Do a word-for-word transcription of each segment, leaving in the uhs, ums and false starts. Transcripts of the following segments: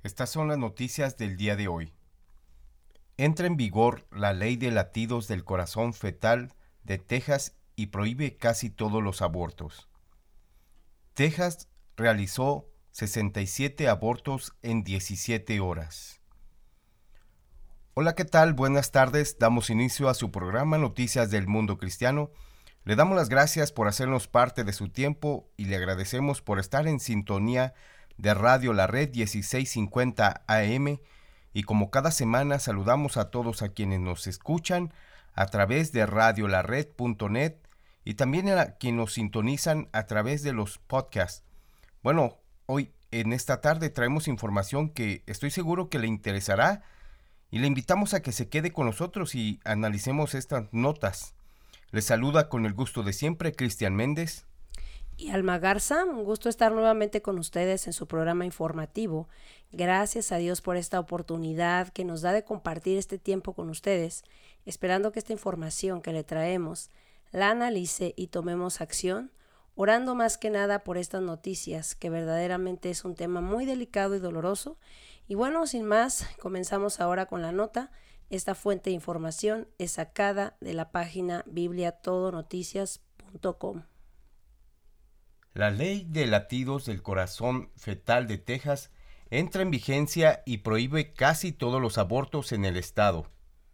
Estas son las noticias del día de hoy. Entra en vigor la ley de latidos del corazón fetal de Texas y prohíbe casi todos los abortos. Texas realizó sesenta y siete abortos en diecisiete horas. Hola, ¿qué tal? Buenas tardes. Damos inicio a su programa Noticias del Mundo Cristiano. Le damos las gracias por hacernos parte de su tiempo y le agradecemos por estar en sintonía de Radio La Red dieciséis cincuenta A M, y como cada semana saludamos a todos a quienes nos escuchan a través de radio la red punto net y también a quienes nos sintonizan a través de los podcasts. Bueno, hoy en esta tarde traemos información que estoy seguro que le interesará y le invitamos a que se quede con nosotros y analicemos estas notas. Les saluda con el gusto de siempre Cristian Méndez y Alma Garza. Un gusto estar nuevamente con ustedes en su programa informativo. Gracias a Dios por esta oportunidad que nos da de compartir este tiempo con ustedes, esperando que esta información que le traemos la analice y tomemos acción, orando más que nada por estas noticias, que verdaderamente es un tema muy delicado y doloroso. Y bueno, sin más, comenzamos ahora con la nota. Esta fuente de información es sacada de la página biblia todo noticias punto com. La ley de latidos del corazón fetal de Texas entra en vigencia y prohíbe casi todos los abortos en el estado.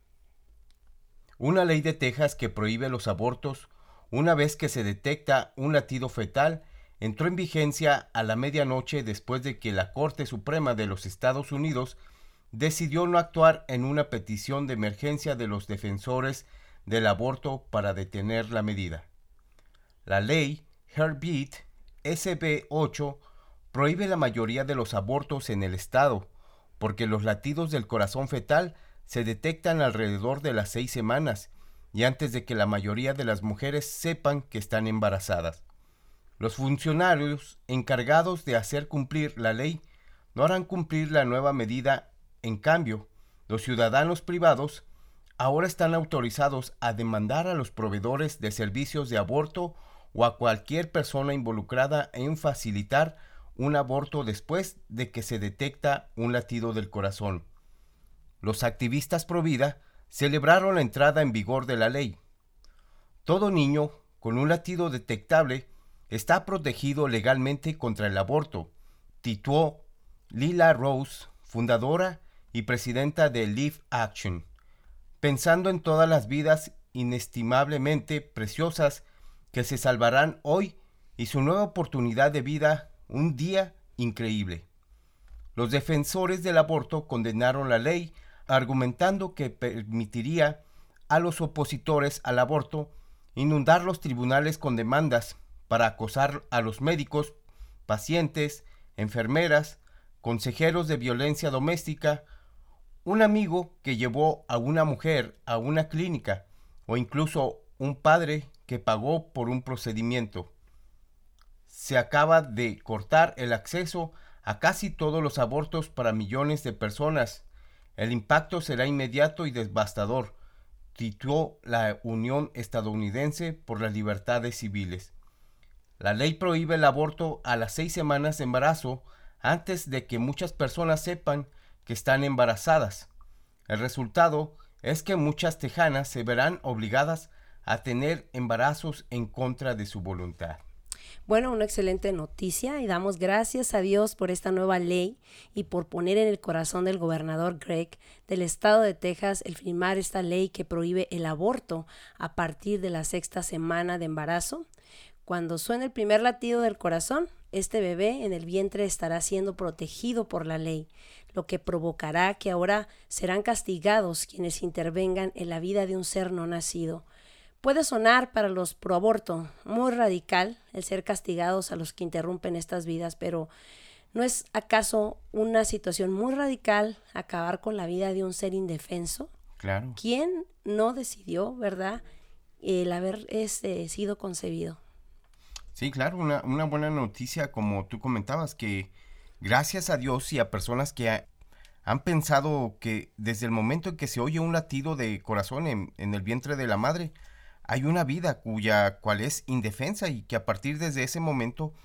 Una ley de Texas que prohíbe los abortos una vez que se detecta un latido fetal entró en vigencia a la medianoche después de que la Corte Suprema de los Estados Unidos decidió no actuar en una petición de emergencia de los defensores del aborto para detener la medida. La ley Heartbeat S B ocho prohíbe la mayoría de los abortos en el estado, porque los latidos del corazón fetal se detectan alrededor de las seis semanas y antes de que la mayoría de las mujeres sepan que están embarazadas. Los funcionarios encargados de hacer cumplir la ley no harán cumplir la nueva medida. En cambio, los ciudadanos privados ahora están autorizados a demandar a los proveedores de servicios de aborto o a cualquier persona involucrada en facilitar un aborto después de que se detecta un latido del corazón. Los activistas pro vida celebraron la entrada en vigor de la ley. Todo niño con un latido detectable está protegido legalmente contra el aborto, tituó Lila Rose, fundadora y presidenta de Live Action, pensando en todas las vidas inestimablemente preciosas que se salvarán hoy y su nueva oportunidad de vida, un día increíble. Los defensores del aborto condenaron la ley, argumentando que permitiría a los opositores al aborto inundar los tribunales con demandas para acosar a los médicos, pacientes, enfermeras, consejeros de violencia doméstica, un amigo que llevó a una mujer a una clínica o incluso un padre que pagó por un procedimiento. Se acaba de cortar el acceso a casi todos los abortos para millones de personas. El impacto será inmediato y devastador, tituló la Unión Estadounidense por las Libertades Civiles. La ley prohíbe el aborto a las seis semanas de embarazo antes de que muchas personas sepan que están embarazadas. El resultado es que muchas tejanas se verán obligadas a tener embarazos en contra de su voluntad. Bueno, una excelente noticia y damos gracias a Dios por esta nueva ley y por poner en el corazón del gobernador Greg del estado de Texas el firmar esta ley que prohíbe el aborto a partir de la sexta semana de embarazo. Cuando suene el primer latido del corazón, este bebé en el vientre estará siendo protegido por la ley, lo que provocará que ahora serán castigados quienes intervengan en la vida de un ser no nacido. Puede sonar para los pro aborto muy radical el ser castigados a los que interrumpen estas vidas, pero ¿no es acaso una situación muy radical acabar con la vida de un ser indefenso? Claro. ¿Quién no decidió, verdad, el haber este, sido concebido? Sí, claro, una, una buena noticia, como tú comentabas, que gracias a Dios y a personas que ha, han pensado que desde el momento en que se oye un latido de corazón en, en el vientre de la madre, hay una vida cuya cual es indefensa y que a partir desde ese momento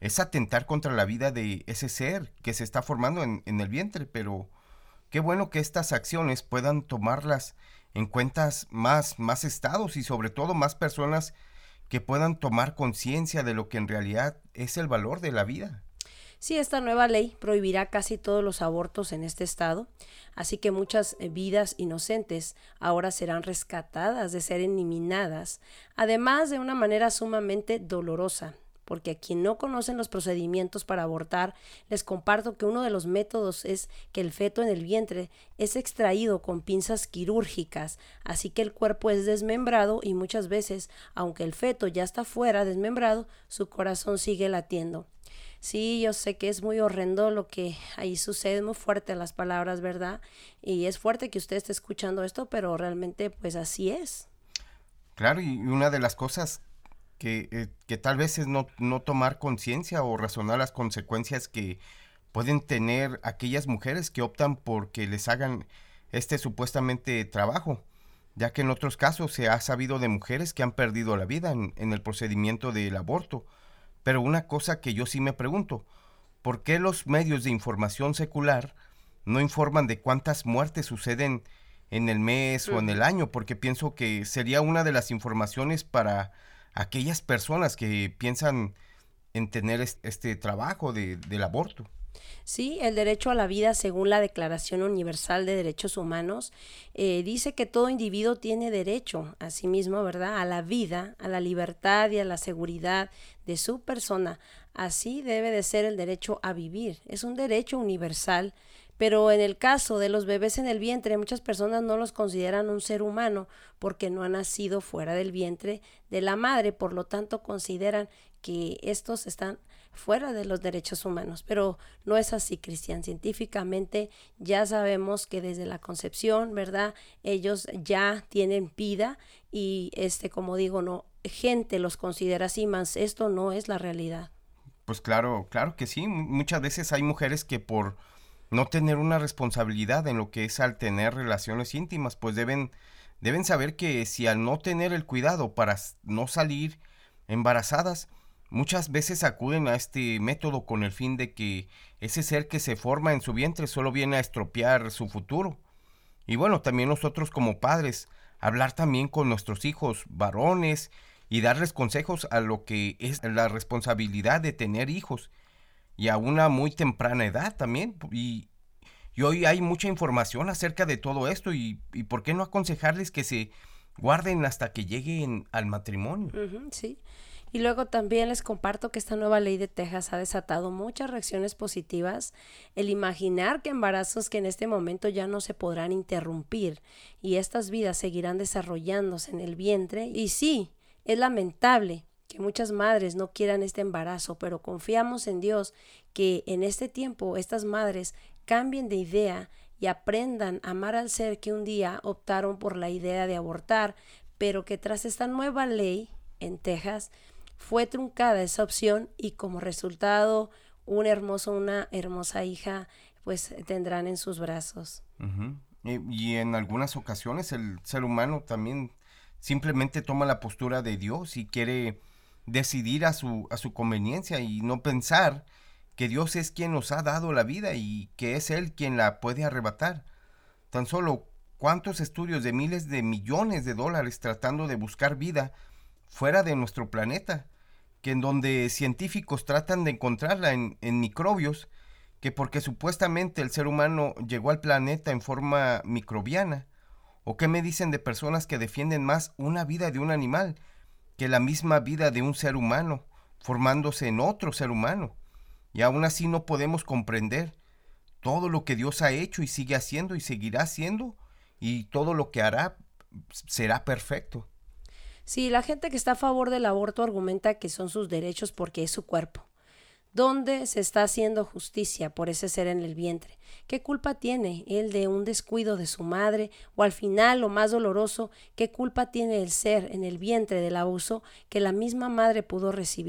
es atentar contra la vida de ese ser que se está formando en, en el vientre, pero qué bueno que estas acciones puedan tomarlas en cuentas más, más estados y sobre todo más personas que puedan tomar conciencia de lo que en realidad es el valor de la vida. Sí, esta nueva ley prohibirá casi todos los abortos en este estado, así que muchas eh, vidas inocentes ahora serán rescatadas de ser eliminadas, además de una manera sumamente dolorosa. Porque a quien no conocen los procedimientos para abortar, les comparto que uno de los métodos es que el feto en el vientre es extraído con pinzas quirúrgicas, así que el cuerpo es desmembrado y muchas veces, aunque el feto ya está fuera desmembrado, su corazón sigue latiendo. Sí, yo sé que es muy horrendo lo que ahí sucede, muy fuerte las palabras, ¿verdad? Y es fuerte que usted esté escuchando esto, pero realmente pues así es. Claro, y una de las cosas que, eh, que tal vez es no, no tomar conciencia o razonar las consecuencias que pueden tener aquellas mujeres que optan por que les hagan este supuestamente trabajo, ya que en otros casos se ha sabido de mujeres que han perdido la vida en, en el procedimiento del aborto. Pero una cosa que yo sí me pregunto, ¿por qué los medios de información secular no informan de cuántas muertes suceden en el mes o en el año? Porque pienso que sería una de las informaciones para aquellas personas que piensan en tener este trabajo de, del aborto. Sí, el derecho a la vida, según la Declaración Universal de Derechos Humanos, eh, dice que todo individuo tiene derecho a sí mismo, ¿verdad?, a la vida, a la libertad y a la seguridad de su persona. Así debe de ser el derecho a vivir. Es un derecho universal. Pero en el caso de los bebés en el vientre, muchas personas no los consideran un ser humano porque no han nacido fuera del vientre de la madre, por lo tanto consideran que estos están fuera de los derechos humanos. Pero no es así, Cristian. Científicamente ya sabemos que desde la concepción, ¿verdad?, ellos ya tienen vida y, este, como digo, no, gente los considera así, más esto no es la realidad. Pues claro, claro que sí. Muchas veces hay mujeres que por no tener una responsabilidad en lo que es al tener relaciones íntimas, pues deben, deben saber que si al no tener el cuidado para no salir embarazadas, muchas veces acuden a este método con el fin de que ese ser que se forma en su vientre solo viene a estropear su futuro. Y bueno, también nosotros como padres, hablar también con nuestros hijos varones y darles consejos a lo que es la responsabilidad de tener hijos. Y a una muy temprana edad también, y, y hoy hay mucha información acerca de todo esto, y, y ¿por qué no aconsejarles que se guarden hasta que lleguen al matrimonio? Uh-huh, sí. Y luego también les comparto que esta nueva ley de Texas ha desatado muchas reacciones positivas. El imaginar que embarazos que en este momento ya no se podrán interrumpir y estas vidas seguirán desarrollándose en el vientre. Y sí, es lamentable que muchas madres no quieran este embarazo, pero confiamos en Dios que en este tiempo estas madres cambien de idea y aprendan a amar al ser que un día optaron por la idea de abortar, pero que tras esta nueva ley en Texas fue truncada esa opción y como resultado un hermoso, una hermosa hija pues tendrán en sus brazos. Uh-huh. y, y en algunas ocasiones el ser humano también simplemente toma la postura de Dios y quiere decidir a su, a su conveniencia y no pensar que Dios es quien nos ha dado la vida y que es Él quien la puede arrebatar. Tan solo cuántos estudios de miles de millones de dólares tratando de buscar vida fuera de nuestro planeta, que en donde científicos tratan de encontrarla en, en microbios, que porque supuestamente el ser humano llegó al planeta en forma microbiana. ¿O qué me dicen de personas que defienden más una vida de un animal que la misma vida de un ser humano, formándose en otro ser humano? Y aún así no podemos comprender todo lo que Dios ha hecho y sigue haciendo y seguirá haciendo, y todo lo que hará será perfecto. Sí, la gente que está a favor del aborto argumenta que son sus derechos porque es su cuerpo. ¿Dónde se está haciendo justicia por ese ser en el vientre? ¿Qué culpa tiene él de un descuido de su madre? O al final, lo más doloroso, ¿qué culpa tiene el ser en el vientre del abuso que la misma madre pudo recibir?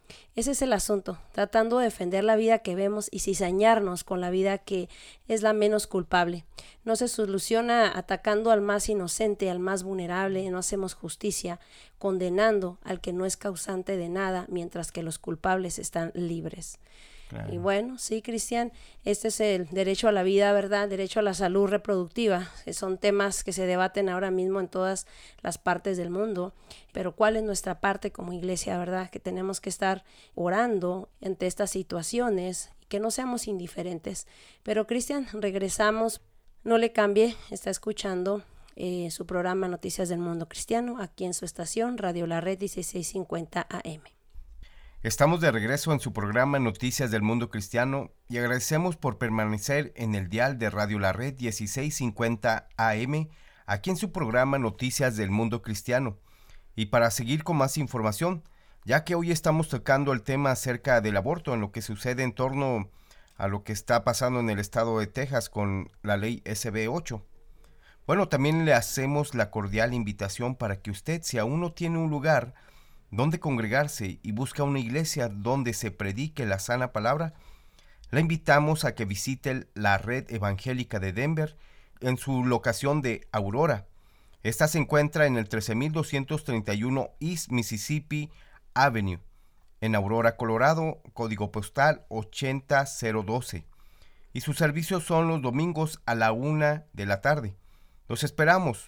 Ese es el asunto, tratando de defender la vida que vemos y cizañarnos con la vida que es la menos culpable. No se soluciona atacando al más inocente, al más vulnerable, no hacemos justicia, condenando al que no es causante de nada, mientras que los culpables están libres. Claro. Y bueno, sí, Cristian, este es el derecho a la vida, ¿verdad? Derecho a la salud reproductiva. Son temas que se debaten ahora mismo en todas las partes del mundo. Pero ¿cuál es nuestra parte como iglesia, verdad? Que tenemos que estar orando ante estas situaciones y que no seamos indiferentes. Pero, Cristian, regresamos. No le cambie, está escuchando eh, su programa Noticias del Mundo Cristiano aquí en su estación Radio La Red dieciséis cincuenta A M. Estamos de regreso en su programa Noticias del Mundo Cristiano y agradecemos por permanecer en el dial de Radio La Red dieciséis cincuenta A M, aquí en su programa Noticias del Mundo Cristiano. Y para seguir con más información, ya que hoy estamos tocando el tema acerca del aborto, en lo que sucede en torno a lo que está pasando en el estado de Texas con la ley S B ocho. Bueno, también le hacemos la cordial invitación para que usted, si aún no tiene un lugar donde congregarse y busca una iglesia donde se predique la sana palabra, la invitamos a que visite la Red Evangélica de Denver en su locación de Aurora. Esta se encuentra en el trece mil doscientos treinta y uno East Mississippi Avenue, en Aurora, Colorado, código postal ochenta cero doce. Y sus servicios son los domingos a la una de la tarde. Los esperamos.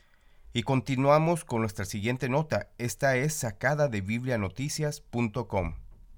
Y continuamos con nuestra siguiente nota. Esta es sacada de biblia noticias punto com.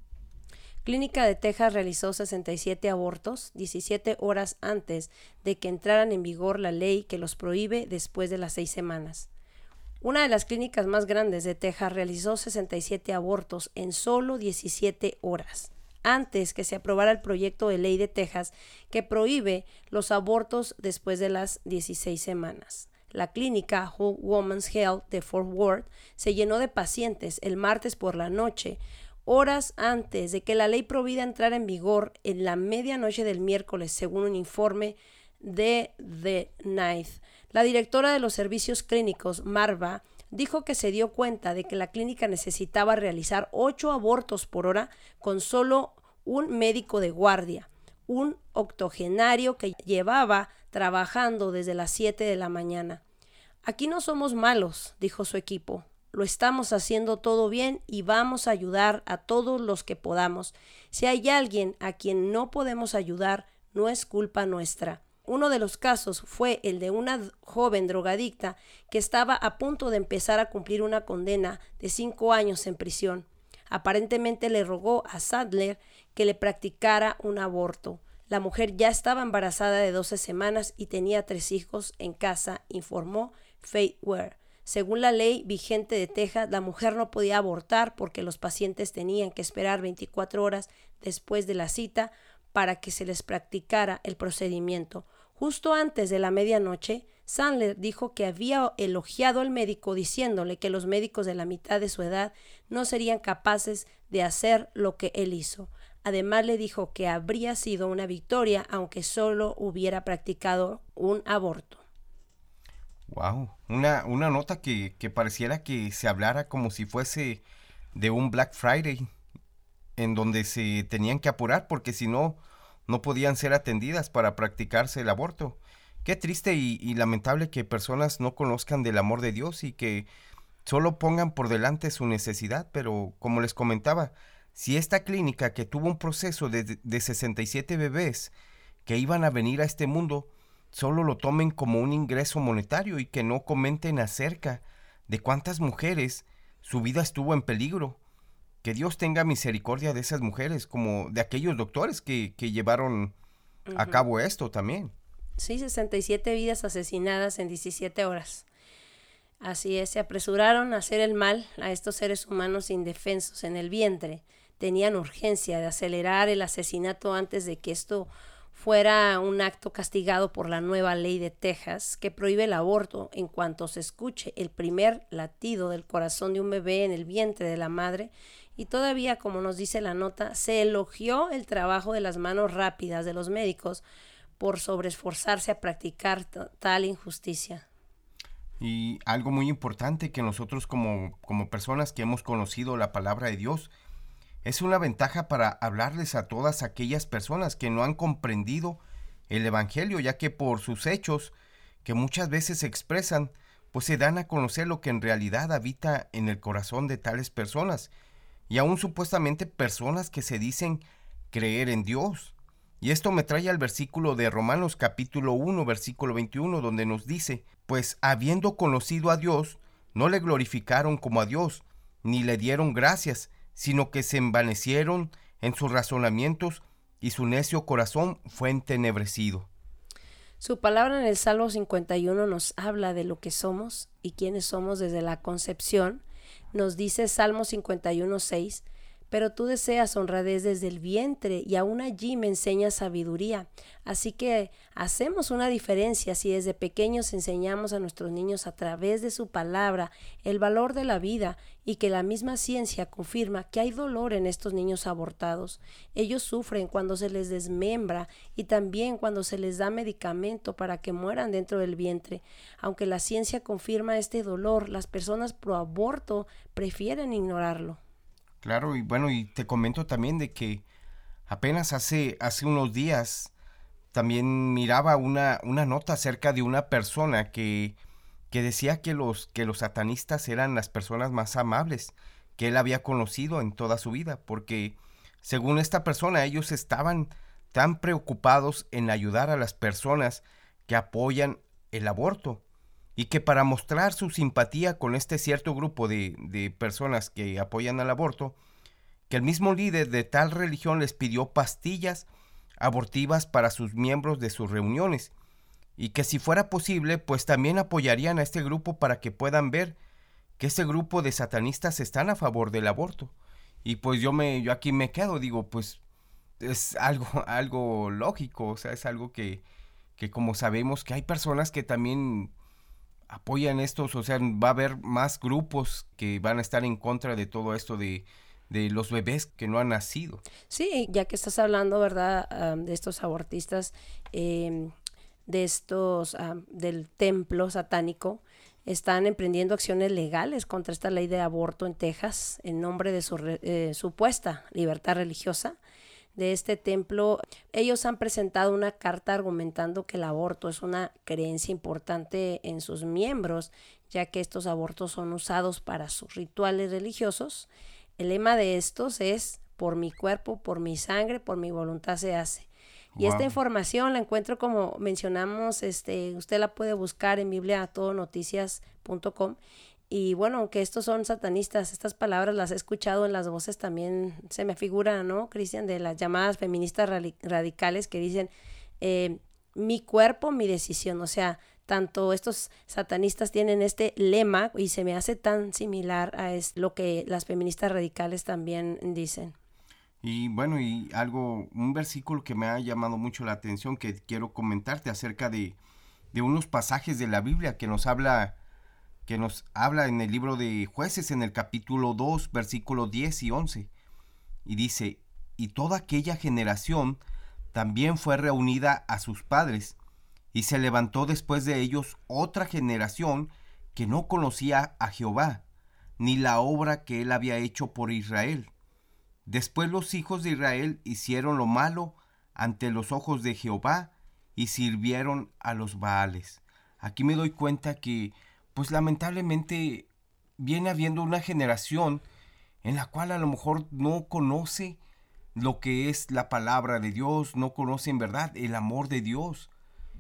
Clínica de Texas realizó sesenta y siete abortos diecisiete horas antes de que entraran en vigor la ley que los prohíbe después de las seis semanas. Una de las clínicas más grandes de Texas realizó sesenta y siete abortos en solo diecisiete horas, antes que se aprobara el proyecto de ley de Texas que prohíbe los abortos después de las dieciséis semanas. La clínica Whole Woman's Health de Fort Worth se llenó de pacientes el martes por la noche, horas antes de que la ley prohibida entrara en vigor en la medianoche del miércoles, según un informe de The Ninth. La directora de los servicios clínicos, Marva, dijo que se dio cuenta de que la clínica necesitaba realizar ocho abortos por hora con solo un médico de guardia, un octogenario que llevaba trabajando desde las siete de la mañana. Aquí no somos malos, dijo su equipo. Lo estamos haciendo todo bien y vamos a ayudar a todos los que podamos. Si hay alguien a quien no podemos ayudar, no es culpa nuestra. Uno de los casos fue el de una joven drogadicta que estaba a punto de empezar a cumplir una condena de cinco años en prisión. Aparentemente le rogó a Sadler que le practicara un aborto. La mujer ya estaba embarazada de doce semanas y tenía tres hijos en casa, informó Faith Ware. Según la ley vigente de Texas, la mujer no podía abortar porque los pacientes tenían que esperar veinticuatro horas después de la cita para que se les practicara el procedimiento. Justo antes de la medianoche, Sandler dijo que había elogiado al médico diciéndole que los médicos de la mitad de su edad no serían capaces de hacer lo que él hizo. Además le dijo que habría sido una victoria aunque solo hubiera practicado un aborto. Wow, una, una nota que, que pareciera que se hablara como si fuese de un Black Friday, en donde se tenían que apurar porque si no, no podían ser atendidas para practicarse el aborto. Qué triste y, y lamentable que personas no conozcan del amor de Dios y que solo pongan por delante su necesidad, pero como les comentaba, si esta clínica que tuvo un proceso de, de sesenta y siete bebés que iban a venir a este mundo, solo lo tomen como un ingreso monetario y que no comenten acerca de cuántas mujeres su vida estuvo en peligro. Que Dios tenga misericordia de esas mujeres, como de aquellos doctores que, que llevaron uh-huh. a cabo esto también. Sí, sesenta y siete vidas asesinadas en diecisiete horas. Así es, se apresuraron a hacer el mal a estos seres humanos indefensos en el vientre. Tenían urgencia de acelerar el asesinato antes de que esto fuera un acto castigado por la nueva ley de Texas que prohíbe el aborto en cuanto se escuche el primer latido del corazón de un bebé en el vientre de la madre. Y todavía, como nos dice la nota, se elogió el trabajo de las manos rápidas de los médicos por sobreesforzarse a practicar t- tal injusticia. Y algo muy importante que nosotros como, como personas que hemos conocido la palabra de Dios, Es una ventaja para hablarles a todas aquellas personas que no han comprendido el Evangelio, ya que por sus hechos, que muchas veces se expresan, pues se dan a conocer lo que en realidad habita en el corazón de tales personas, y aún supuestamente personas que se dicen creer en Dios. Y esto me trae al versículo de Romanos capítulo uno, versículo veintiuno, donde nos dice: pues habiendo conocido a Dios, no le glorificaron como a Dios, ni le dieron gracias, sino que se envanecieron en sus razonamientos, y su necio corazón fue entenebrecido. Su palabra en el Salmo cincuenta y uno nos habla de lo que somos y quiénes somos desde la concepción. Nos dice Salmo cincuenta y uno, seis: pero tú deseas honradez desde el vientre, y aún allí me enseñas sabiduría. Así que hacemos una diferencia si desde pequeños enseñamos a nuestros niños a través de su palabra el valor de la vida, y que la misma ciencia confirma que hay dolor en estos niños abortados. Ellos sufren cuando se les desmembra y también cuando se les da medicamento para que mueran dentro del vientre. Aunque la ciencia confirma este dolor, las personas pro aborto prefieren ignorarlo. Claro, y bueno, y te comento también de que apenas hace, hace unos días también miraba una, una nota acerca de una persona que, que decía que los, que los satanistas eran las personas más amables que él había conocido en toda su vida, porque según esta persona, ellos estaban tan preocupados en ayudar a las personas que apoyan el aborto, y que para mostrar su simpatía con este cierto grupo de, de personas que apoyan al aborto, que el mismo líder de tal religión les pidió pastillas abortivas para sus miembros de sus reuniones, y que si fuera posible, pues también apoyarían a este grupo para que puedan ver que ese grupo de satanistas están a favor del aborto. Y pues yo me yo aquí me quedo, digo, pues es algo algo lógico, o sea, es algo que que como sabemos que hay personas que también apoyan estos, o sea, va a haber más grupos que van a estar en contra de todo esto de, de los bebés que no han nacido. Sí, ya que estás hablando, ¿verdad?, um, de estos abortistas, eh, de estos, um, del templo satánico, están emprendiendo acciones legales contra esta ley de aborto en Texas en nombre de su re, eh, supuesta libertad religiosa de este templo. Ellos han presentado una carta argumentando que el aborto es una creencia importante en sus miembros, ya que estos abortos son usados para sus rituales religiosos. El lema de estos es: por mi cuerpo, por mi sangre, por mi voluntad se hace. Y wow. Esta información la encuentro, como mencionamos, este, usted la puede buscar en biblia todo noticias punto com. Y bueno, aunque estos son satanistas, estas palabras las he escuchado en las voces también, se me figura, ¿no, Cristian?, de las llamadas feministas radicales que dicen, eh, mi cuerpo, mi decisión. O sea, tanto estos satanistas tienen este lema y se me hace tan similar a es lo que las feministas radicales también dicen. Y bueno, y algo, un versículo que me ha llamado mucho la atención, que quiero comentarte acerca de, de unos pasajes de la Biblia que nos habla... que nos habla en el libro de Jueces, en el capítulo dos, versículos diez y once. Y dice: y toda aquella generación también fue reunida a sus padres, y se levantó después de ellos otra generación que no conocía a Jehová, ni la obra que él había hecho por Israel. Después los hijos de Israel hicieron lo malo ante los ojos de Jehová, y sirvieron a los Baales. Aquí me doy cuenta que pues lamentablemente viene habiendo una generación en la cual a lo mejor no conoce lo que es la palabra de Dios, no conoce en verdad el amor de Dios.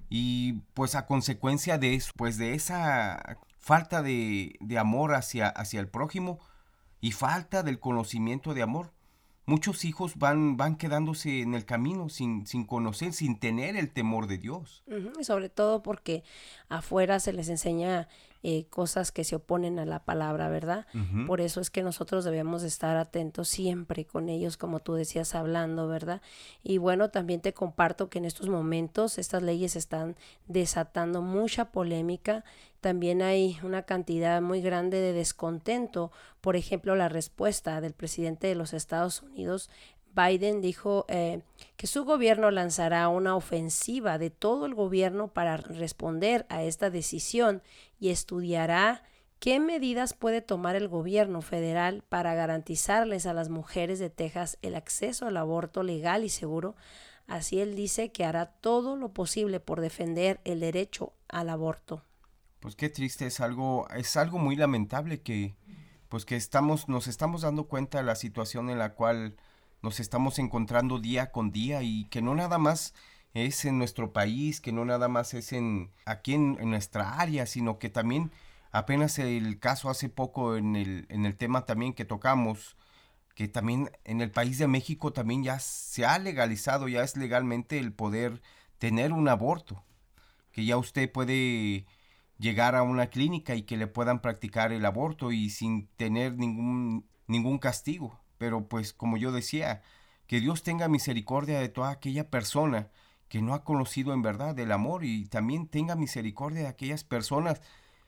Y pues a consecuencia de eso, pues de esa falta de, de amor hacia, hacia el prójimo y falta del conocimiento de amor, muchos hijos van, van quedándose en el camino sin, sin conocer, sin tener el temor de Dios. Uh-huh. Y sobre todo porque afuera se les enseña eh, cosas que se oponen a la palabra, ¿verdad? Uh-huh. Por eso es que nosotros debemos estar atentos siempre con ellos, como tú decías, hablando, ¿verdad? Y bueno, también te comparto que en estos momentos estas leyes están desatando mucha polémica. También hay una cantidad muy grande de descontento. Por ejemplo, la respuesta del presidente de los Estados Unidos, Biden, dijo eh, que su gobierno lanzará una ofensiva de todo el gobierno para responder a esta decisión y estudiará ¿Qué medidas puede tomar el gobierno federal para garantizarles a las mujeres de Texas el acceso al aborto legal y seguro? Así él dice que hará todo lo posible por defender el derecho al aborto. Pues qué triste, es algo, es algo muy lamentable que, pues que estamos, nos estamos dando cuenta de la situación en la cual nos estamos encontrando día con día y que no nada más es en nuestro país, que no nada más es en aquí en, en nuestra área, sino que también apenas el caso hace poco en el, en el tema también que tocamos, que también en el país de México también ya se ha legalizado, ya es legalmente el poder tener un aborto, que ya usted puede llegar a una clínica y que le puedan practicar el aborto y sin tener ningún, ningún castigo. Pero pues como yo decía, que Dios tenga misericordia de toda aquella persona que no ha conocido en verdad el amor y también tenga misericordia de aquellas personas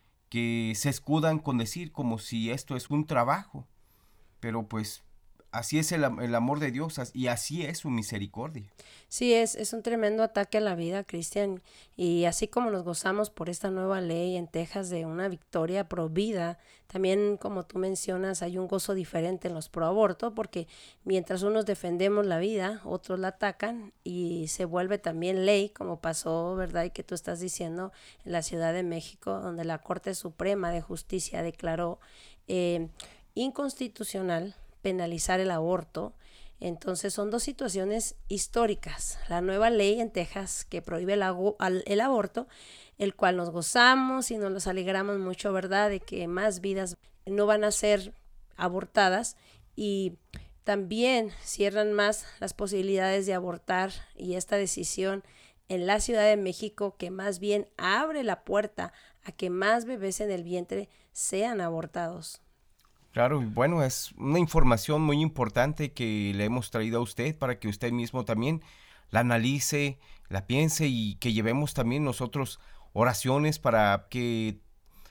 que se escudan con decir como si esto es un trabajo, pero pues así es el, el amor de Dios y así es su misericordia. Sí, es, es un tremendo ataque a la vida, Cristian, y así como nos gozamos por esta nueva ley en Texas de una victoria pro vida, también como tú mencionas hay un gozo diferente en los pro aborto, porque mientras unos defendemos la vida, otros la atacan y se vuelve también ley, como pasó, ¿verdad? Y que tú estás diciendo en la Ciudad de México, donde la Corte Suprema de Justicia declaró eh, inconstitucional penalizar el aborto. Entonces son dos situaciones históricas. La nueva ley en Texas que prohíbe el, agu- al- el aborto, el cual nos gozamos y nos alegramos mucho, ¿verdad?, de que más vidas no van a ser abortadas y también cierran más las posibilidades de abortar, y esta decisión en la Ciudad de México que más bien abre la puerta a que más bebés en el vientre sean abortados. Claro, y bueno, es una información muy importante que le hemos traído a usted para que usted mismo también la analice, la piense y que llevemos también nosotros oraciones para que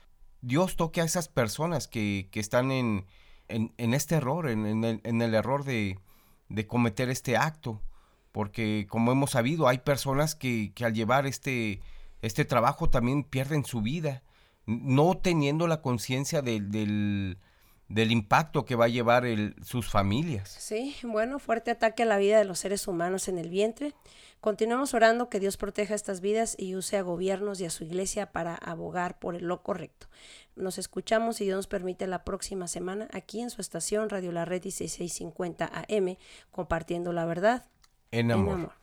Dios toque a esas personas que, que están en, en, en este error, en, en, el, en el error de, de cometer este acto. Porque como hemos sabido, hay personas que, que al llevar este, este trabajo también pierden su vida, no teniendo la conciencia de, del del impacto que va a llevar el, sus familias. Sí, bueno, fuerte ataque a la vida de los seres humanos en el vientre. Continuamos orando que Dios proteja estas vidas y use a gobiernos y a su iglesia para abogar por lo correcto. Nos escuchamos, si Dios nos permite, la próxima semana aquí en su estación Radio La Red dieciséis cincuenta A M, compartiendo la verdad En amor. En amor.